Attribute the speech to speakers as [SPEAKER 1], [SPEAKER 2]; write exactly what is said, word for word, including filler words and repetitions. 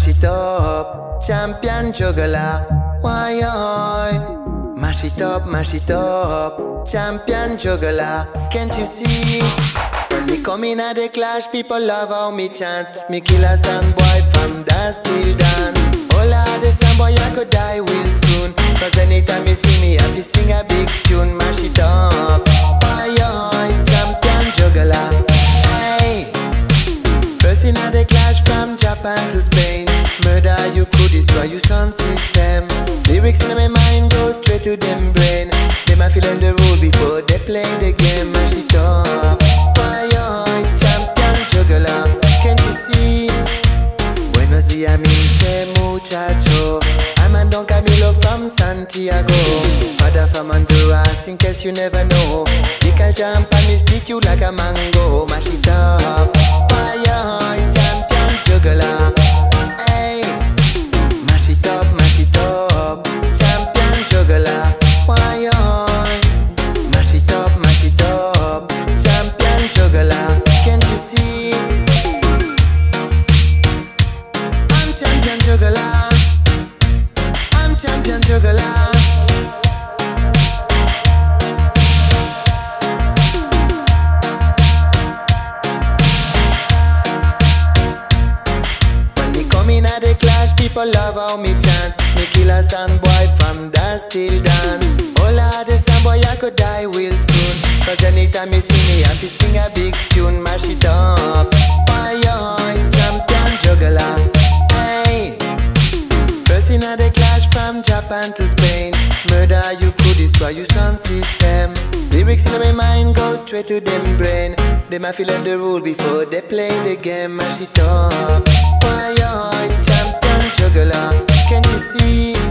[SPEAKER 1] mash it up, champion juggler. Why oi? Mash it up, mash it up, champion juggler. Can't you see? When me come in at the clash, people love how me chant. Me kill a sound boy from dusk till dawn. Oh Lord, the sound boy I could die real soon. Cause anytime you see me, I have to sing a big tune. Mash it up, why oi? Champion juggler. Hey, first in at the clash from Japan to Spain. Murder you could destroy your sound system. Lyrics in my mind go straight to them brain. Them a feeling the rule before they play the game. Mash it up, why oi? Champion juggler. Can't you see? Buenos días, mi se muchacho. I'm a Don Camilo from Santiago. Father from Honduras, in case you never know. They can jump and me split you like a mango. Mash it up, why oi? Champion juggler. Hey, mash it up, mash it up, champion juggler. Why oi? Mash it up, mash it up, champion juggler. Can't you see? I'm champion juggler. I'm champion juggler. In a the clash, people love how me chant. Me kill a sound boy from dusk till dawn. Oh Lord, the sound boy I could die real soon. Cause anytime you see me, I have to sing a big tune. Mash it up, why oi? Champion juggler. Hey, first in a the clash from Japan to Spain. Murder you could destroy your sound system. Lyrics in my mind go straight to them brain. Them a feeling the rule before they play the game. Mash it up, why oi? Champion juggler. Can you see?